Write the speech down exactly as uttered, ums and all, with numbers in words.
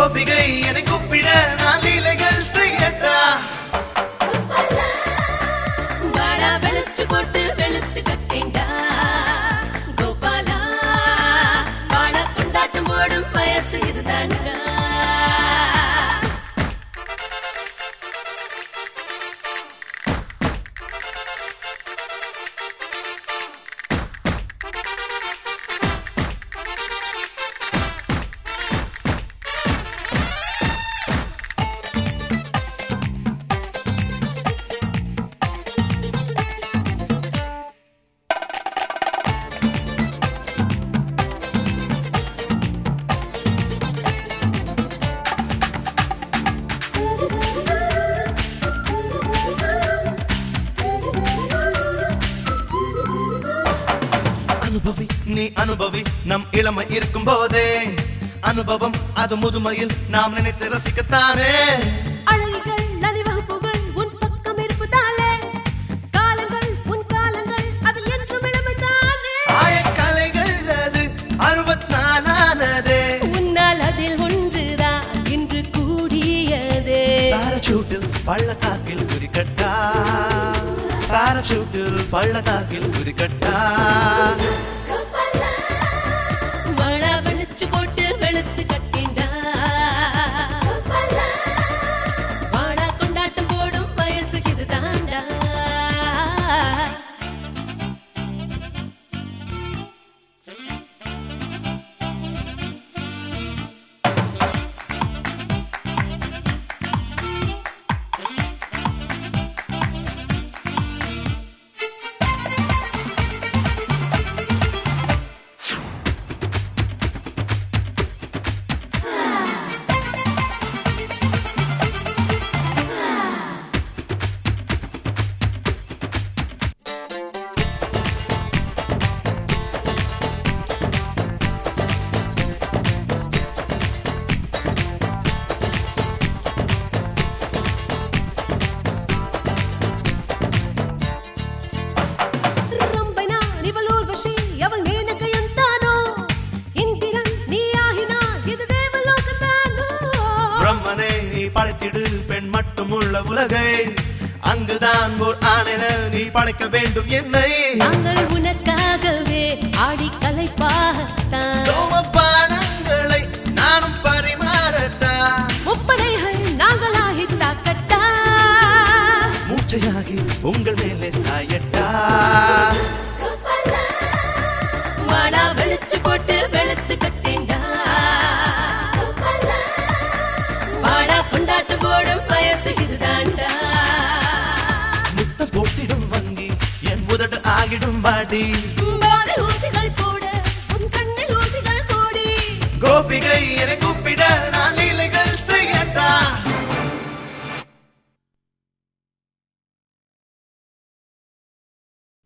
கோபிகை என்னை கூப்பிட நான் லீலைகள் செய்யட்டா வாடா வெளுச்சு போட்டு வெளுத்து கட்டேண்டா கோபாலா வாடா கொண்டாட்டம் போடும் வயசு இதுதான்டா அனுபவி நீ அனுபவி நம் இளமை இருக்கும் போதே அனுபவம் அது முதுமையில் நாம் நினைத்து ரசிக்கத்தானே அழகிகள் நதிவகுப்புகள் உன் பக்கம் இருப்பதாலே காலங்கள் உன் காலங்கள் அதில் என்றும் இளமைதானே ஆயக்கலைகள் அது அறுபத்தி நாலானதே உன்னால் அதில் ஒன்றுதான் இன்று கூடியதே பாரசூட்டில் பள்ளத்தாக்கில் குதிக்கட்டா பாரசூட்டில் பள்ளத்தாக்கில் குதிக்கட்டா வாடா வெளுச்சு போட்டு வெளுத்து கட்டேண்டா வாடா கொண்டாட்டம் போடும் வயசு இதுதான்டா பிரம்மனே நீ படைத்திடு பெண் மட்டும் உள்ள உலகை அங்குதான் ஓர் ஆணென நீ படைக்க வேண்டும் என்னை நாங்கள் உனக்காகவே ஆடி கலைப்பாகத்தான் சோமபானங்களை நானும் பரிமாறட்டா முப்படைகள் நாங்களாகி தாக்கட்டா மூச்சையாகி உங்கள் மேலே சாயட்டா வாடா வெளுச்சு போட்டு வெளுத்து கட்டேண்டா வாடா கொண்டாட்டம் போடும் வயசு இதுதான்டா முத்த போட்டிடும் வங்கி என் உதடு ஆகிடும் வாடி